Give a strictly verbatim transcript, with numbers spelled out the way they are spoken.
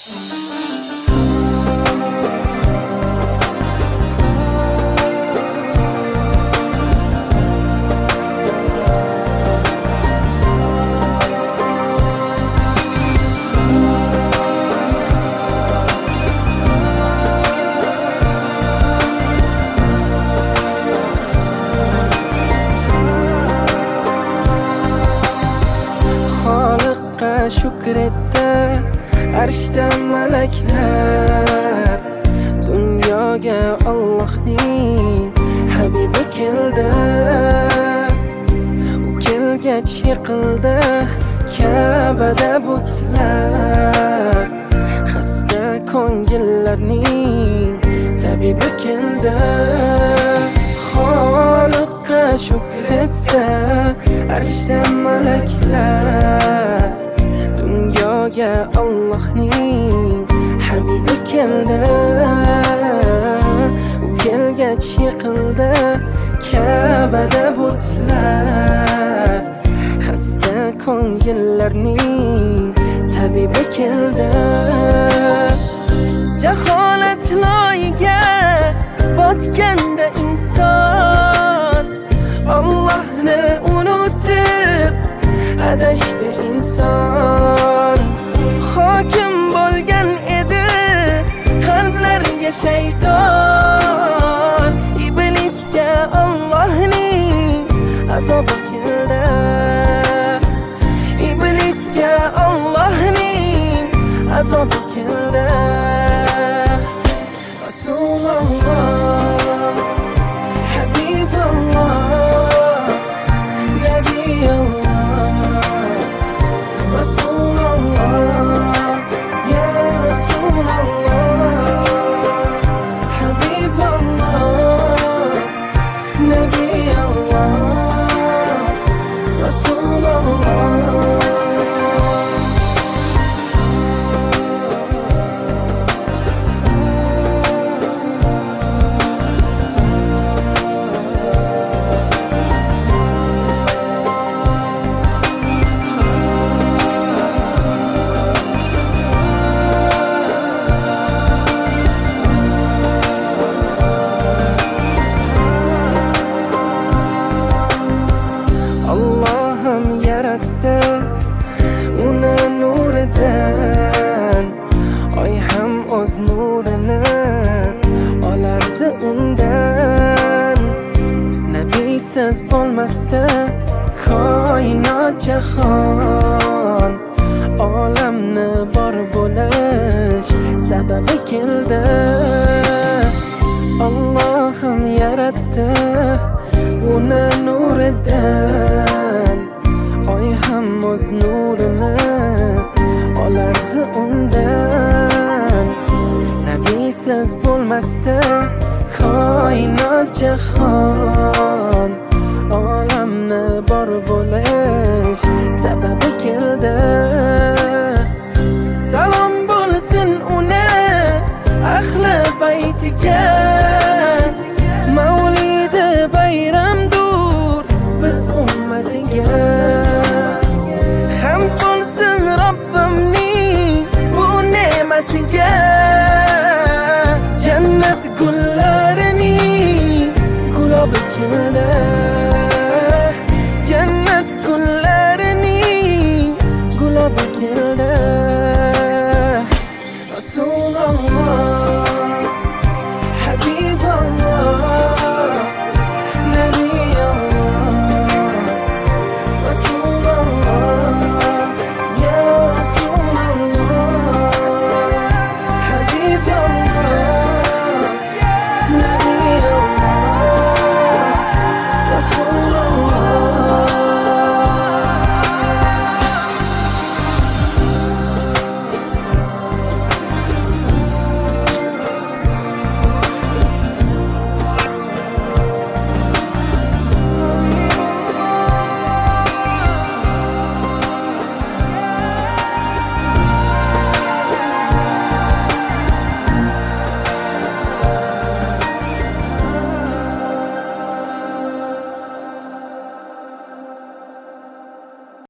Shukr etdi arshda malaklar, dunyoga Allohning habibi keldi. U kelgach yiqildi Ka'bada butlar, xasta ko'ngillarning tabibi keldi. Xoliqqa shukr etdi arshda malaklar, dunyoga Allohning habibi keldi. U kelgach yiqildi Ka'bada butlar, xasta ko'ngillarning tabibi keldi. Jaholat loyiga botganda inson, Allohni unutib adashdi inson. Hokim bo'lgan edi qalblarga shayton, iblisga Allohning azobi keldi. Iblisga Allohning azobi keldi. Rasululloh, Habibulloh, Nabiyulloh, Rasululloh, ya Rasululloh, Habibulloh, Nabiyulloh, Rasululloh. Allohim yaratdi uni nuridan, oy ham o'z nurini olardi undan. Nabiysiz bo'lmasdi koinot jahon, olamni bor bo'lish sababi keldi. Allohim yaratdi uni nuridan, oy ham o'z nurini olardi undan. Nabiysiz bo'lmasdi koinot jahon, olamni bor bo'lish sababi keldi. Salom bo'lsin uni ahli baytiga,